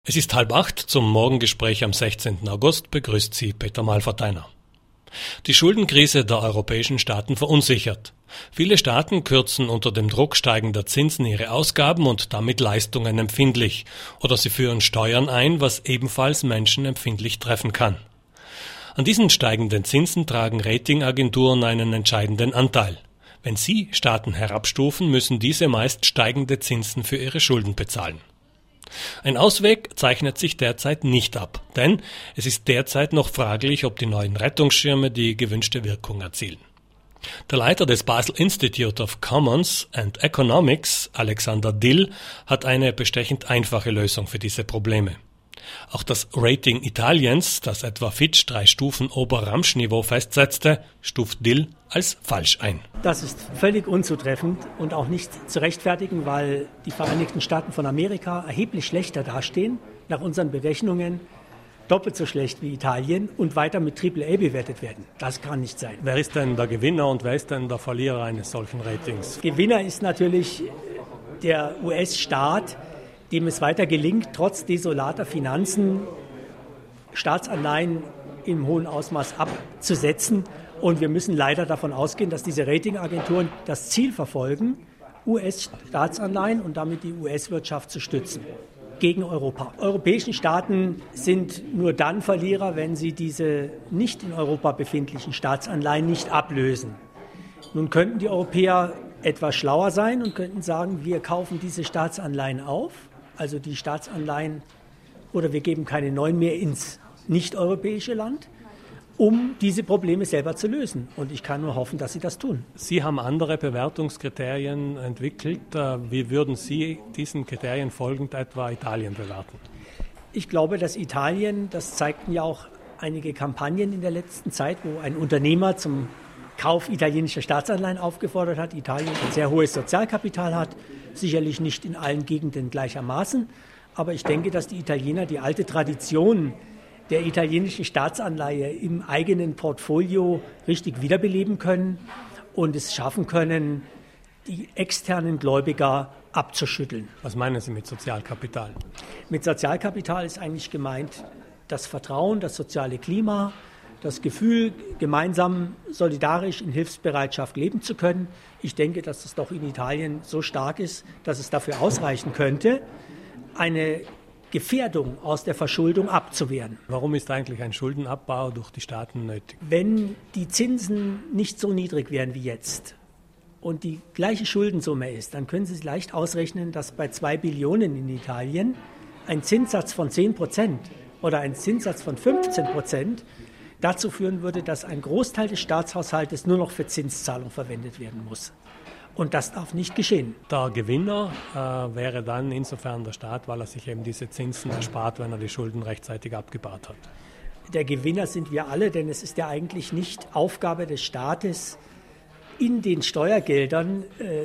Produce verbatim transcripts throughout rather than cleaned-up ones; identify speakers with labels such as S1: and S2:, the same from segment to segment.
S1: Es ist halb acht, zum Morgengespräch am sechzehnten August begrüßt Sie Peter Malverteiner. Die Schuldenkrise der europäischen Staaten verunsichert. Viele Staaten kürzen unter dem Druck steigender Zinsen ihre Ausgaben und damit Leistungen empfindlich, oder sie führen Steuern ein, was ebenfalls Menschen empfindlich treffen kann. An diesen steigenden Zinsen tragen Ratingagenturen einen entscheidenden Anteil. Wenn sie Staaten herabstufen, müssen diese meist steigende Zinsen für ihre Schulden bezahlen. Ein Ausweg zeichnet sich derzeit nicht ab, denn es ist derzeit noch fraglich, ob die neuen Rettungsschirme die gewünschte Wirkung erzielen. Der Leiter des Basel Institute of Commons and Economics, Alexander Dill, hat eine bestechend einfache Lösung für diese Probleme. Auch das Rating Italiens, das etwa Fitch drei Stufen Ober-Ramsch-Niveau festsetzte, stuft Dill als falsch ein.
S2: Das ist völlig unzutreffend und auch nicht zu rechtfertigen, weil die Vereinigten Staaten von Amerika erheblich schlechter dastehen, nach unseren Berechnungen doppelt so schlecht wie Italien und weiter mit Triple A bewertet werden. Das kann nicht sein.
S1: Wer ist denn der Gewinner und wer ist denn der Verlierer eines solchen Ratings?
S2: Gewinner ist natürlich der U S-Staat, dem es weiter gelingt, trotz desolater Finanzen Staatsanleihen im hohen Ausmaß abzusetzen. Und wir müssen leider davon ausgehen, dass diese Ratingagenturen das Ziel verfolgen, U S-Staatsanleihen und damit die U S-Wirtschaft zu stützen gegen Europa. Europäischen Staaten sind nur dann Verlierer, wenn sie diese nicht in Europa befindlichen Staatsanleihen nicht ablösen. Nun könnten die Europäer etwas schlauer sein und könnten sagen, wir kaufen diese Staatsanleihen auf, also die Staatsanleihen, oder wir geben keine neuen mehr ins nicht-europäische Land, um diese Probleme selber zu lösen. Und ich kann nur hoffen, dass sie das tun.
S1: Sie haben andere Bewertungskriterien entwickelt. Wie würden Sie diesen Kriterien folgend etwa Italien bewerten?
S2: Ich glaube, dass Italien, das zeigten ja auch einige Kampagnen in der letzten Zeit, wo ein Unternehmer zum Kauf italienischer Staatsanleihen aufgefordert hat. Italien ein sehr hohes Sozialkapital hat, sicherlich nicht in allen Gegenden gleichermaßen. Aber ich denke, dass die Italiener die alte Tradition der italienischen Staatsanleihe im eigenen Portfolio richtig wiederbeleben können und es schaffen können, die externen Gläubiger abzuschütteln.
S1: Was meinen Sie mit Sozialkapital?
S2: Mit Sozialkapital ist eigentlich gemeint das Vertrauen, das soziale Klima, das Gefühl, gemeinsam solidarisch in Hilfsbereitschaft leben zu können. Ich denke, dass es doch in Italien so stark ist, dass es dafür ausreichen könnte, eine Gefährdung aus der Verschuldung abzuwehren.
S1: Warum ist eigentlich ein Schuldenabbau durch die Staaten nötig?
S2: Wenn die Zinsen nicht so niedrig wären wie jetzt und die gleiche Schuldensumme ist, dann können Sie sich leicht ausrechnen, dass bei zwei Billionen in Italien ein Zinssatz von zehn Prozent oder ein Zinssatz von fünfzehn Prozent dazu führen würde, dass ein Großteil des Staatshaushaltes nur noch für Zinszahlung verwendet werden muss. Und das darf nicht geschehen.
S1: Der Gewinner äh, wäre dann insofern der Staat, weil er sich eben diese Zinsen erspart, wenn er die Schulden rechtzeitig abgebaut hat.
S2: Der Gewinner sind wir alle, denn es ist ja eigentlich nicht Aufgabe des Staates, in den Steuergeldern äh,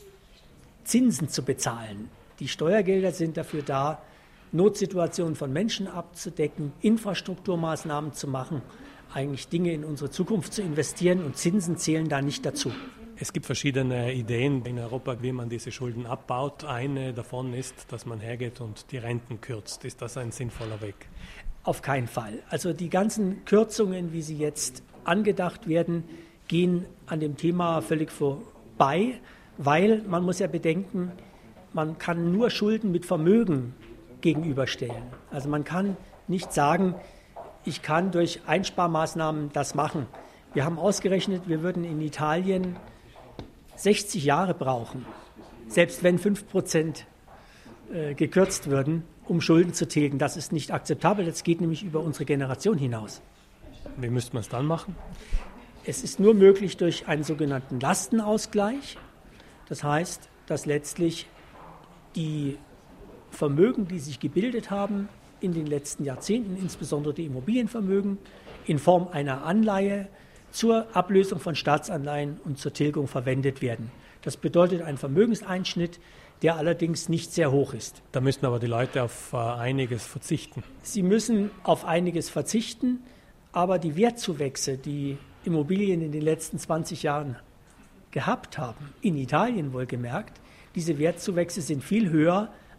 S2: Zinsen zu bezahlen. Die Steuergelder sind dafür da, Notsituationen von Menschen abzudecken, Infrastrukturmaßnahmen zu machen, eigentlich Dinge in unsere Zukunft zu investieren und Zinsen zählen da nicht dazu.
S1: Es gibt verschiedene Ideen in Europa, wie man diese Schulden abbaut. Eine davon ist, dass man hergeht und die Renten kürzt. Ist das ein sinnvoller Weg?
S2: Auf keinen Fall. Also die ganzen Kürzungen, wie sie jetzt angedacht werden, gehen an dem Thema völlig vorbei, weil man muss ja bedenken, man kann nur Schulden mit Vermögen gegenüberstellen. Also man kann nicht sagen, ich kann durch Einsparmaßnahmen das machen. Wir haben ausgerechnet, wir würden in Italien sechzig Jahre brauchen, selbst wenn fünf Prozent äh, gekürzt würden, um Schulden zu tilgen. Das ist nicht akzeptabel, das geht nämlich über unsere Generation hinaus.
S1: Wie müsste man es dann machen?
S2: Es ist nur möglich durch einen sogenannten Lastenausgleich. Das heißt, dass letztlich die Vermögen, die sich gebildet haben in den letzten Jahrzehnten, insbesondere die Immobilienvermögen, in Form einer Anleihe zur Ablösung von Staatsanleihen und zur Tilgung verwendet werden. Das bedeutet einen Vermögenseinschnitt, der allerdings nicht sehr hoch ist.
S1: Da müssen aber die Leute auf äh, einiges verzichten.
S2: Sie müssen auf einiges verzichten, aber die Wertzuwächse, die Immobilien in den letzten zwanzig Jahren gehabt haben, in Italien wohlgemerkt, diese Wertzuwächse sind viel höher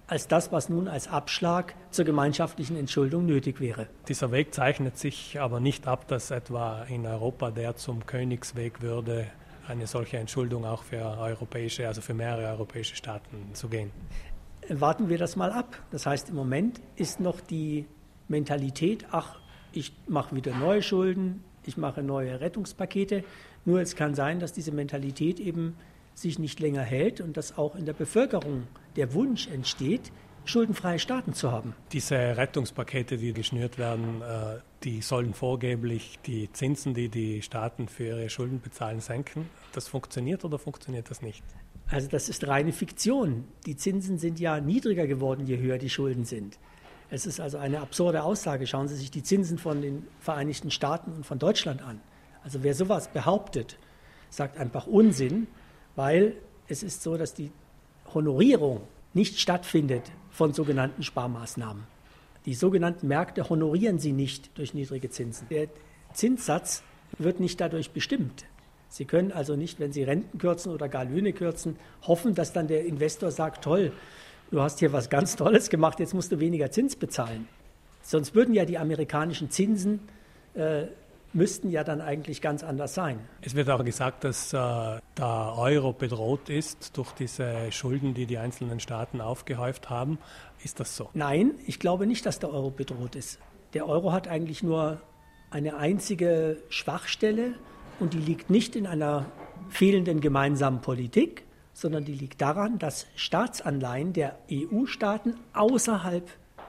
S2: als das, was nun als Abschlag zur gemeinschaftlichen Entschuldung nötig wäre.
S1: Dieser Weg zeichnet sich aber nicht ab, dass etwa in Europa der zum Königsweg würde, eine solche Entschuldung auch für europäische, also für mehrere europäische Staaten zu gehen.
S2: Warten wir das mal ab. Das heißt, im Moment ist noch die Mentalität, ach, ich mache wieder neue Schulden, ich mache neue Rettungspakete. Nur es kann sein, dass diese Mentalität eben sich nicht länger hält und dass auch in der Bevölkerung der Wunsch entsteht, schuldenfreie Staaten zu haben.
S1: Diese Rettungspakete, die geschnürt werden, die sollen vorgeblich die Zinsen, die die Staaten für ihre Schulden bezahlen, senken. Das funktioniert oder funktioniert das nicht?
S2: Also das ist reine Fiktion. Die Zinsen sind ja niedriger geworden, je höher die Schulden sind. Es ist also eine absurde Aussage. Schauen Sie sich die Zinsen von den Vereinigten Staaten und von Deutschland an. Also wer sowas behauptet, sagt einfach Unsinn, weil es ist so, dass die Honorierung nicht stattfindet von sogenannten Sparmaßnahmen. Die sogenannten Märkte honorieren sie nicht durch niedrige Zinsen. Der Zinssatz wird nicht dadurch bestimmt. Sie können also nicht, wenn Sie Renten kürzen oder gar Löhne kürzen, hoffen, dass dann der Investor sagt, toll, du hast hier was ganz Tolles gemacht, jetzt musst du weniger Zins bezahlen. Sonst würden ja die amerikanischen Zinsen äh, müssten ja dann eigentlich ganz anders sein.
S1: Es wird auch gesagt, dass äh, der Euro bedroht ist durch diese Schulden, die die einzelnen Staaten aufgehäuft haben. Ist das so?
S2: Nein, ich glaube nicht, dass der Euro bedroht ist. Der Euro hat eigentlich nur eine einzige Schwachstelle und die liegt nicht in einer fehlenden gemeinsamen Politik, sondern die liegt daran, dass Staatsanleihen der E U-Staaten außerhalb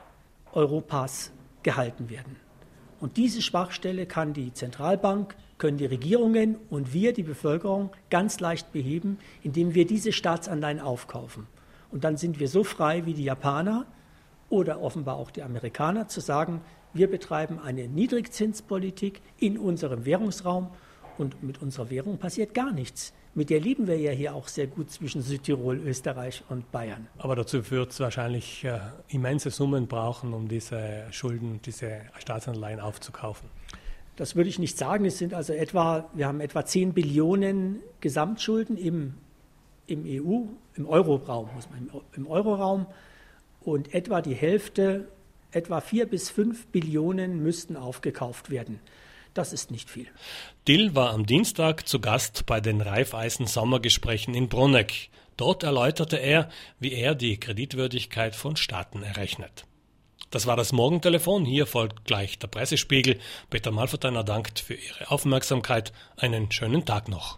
S2: Europas gehalten werden. Und diese Schwachstelle kann die Zentralbank, können die Regierungen und wir, die Bevölkerung, ganz leicht beheben, indem wir diese Staatsanleihen aufkaufen. Und dann sind wir so frei wie die Japaner oder offenbar auch die Amerikaner zu sagen, wir betreiben eine Niedrigzinspolitik in unserem Währungsraum und mit unserer Währung passiert gar nichts. Mit der leben wir ja hier auch sehr gut zwischen Südtirol, Österreich und Bayern.
S1: Aber dazu wird es wahrscheinlich äh, immense Summen brauchen, um diese Schulden, diese Staatsanleihen aufzukaufen.
S2: Das würde ich nicht sagen. Es sind also etwa, wir haben etwa zehn Billionen Gesamtschulden im, im E U, im Euroraum, muss man im, im Euroraum. Und etwa die Hälfte, etwa vier bis fünf Billionen müssten aufgekauft werden. Das ist nicht viel.
S1: Dill war am Dienstag zu Gast bei den Raiffeisen-Sommergesprächen in Bruneck. Dort erläuterte er, wie er die Kreditwürdigkeit von Staaten errechnet. Das war das Morgentelefon. Hier folgt gleich der Pressespiegel. Peter Malverteiner dankt für Ihre Aufmerksamkeit. Einen schönen Tag noch.